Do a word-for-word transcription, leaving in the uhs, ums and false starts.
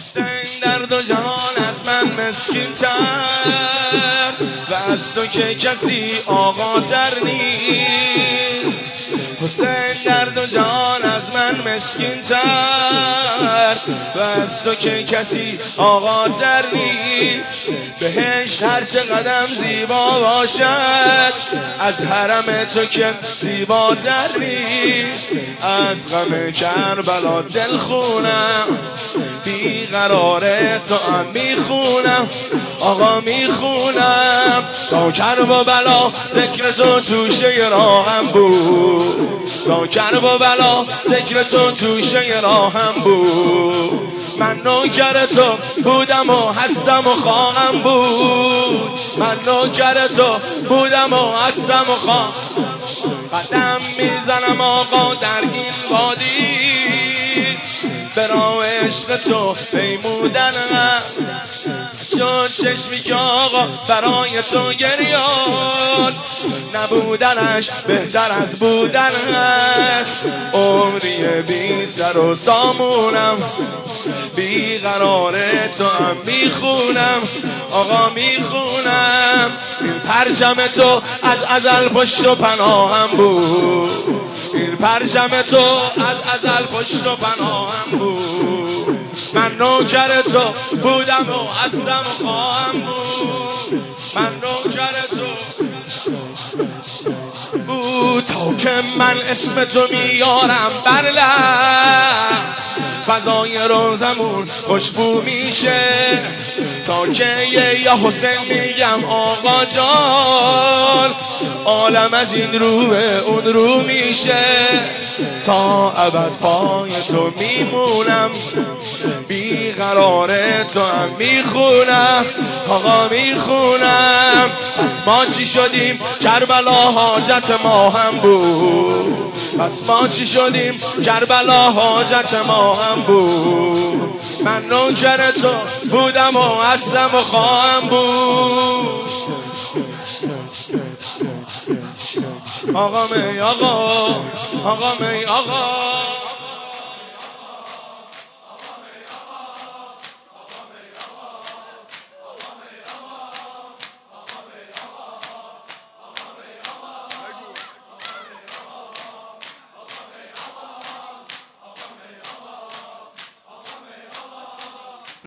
حسین در دو جهان از من مسکین تر و از تو که کسی آقا تر نیست. حسین در دو جهان از من مسکین تر و از تو که کسی آقا تر نیست. بهشت هر چه قدم زیبا باشد از حرم تو که زیباتر نیست. از غم کربلا دل خونم بیقرار تو هم میخونم آقا میخونم. تا کربلا ذکر تو توشه راهم بود، تا کربلا ذکر تو توشه راهم بود. من نوکر تو بودم و هستم و خواهم بود، من نوکر تو بودم و هستم و خواهم. قدم میزنم آقا در این وادی به راه عشق تو پیمودن شد چشمی که آقا برای تو گریان نبودنش بهتر از بودن هست. عمری بی سر و سامونم بیقرار تو هم میخونم آقا میخونم. این پرچم تو از ازل پشت و پناهم بود، این پرچم تو از ازل پشت و پناهم بود. من نوکر تو بودم و هستم و خواهم بود، من نوکر تو بود. تا که من اسم تو میارم بر لب فضای روزمون خوشبو میشه. تا که یه یا حسین میگم آقا جان عالم از این رو به اون رو میشه. تا ابد پای تو میمونم بیقرار تو هم میخونم آقا میخونم. پس ما چی شدیم کربلا حاجت ما هم بود، پس ما چی شدیم کربلا حاجت ما هم بود. من نوکر تو بودم و هستم و خواهم بود. آقا می آقا آقا می آقا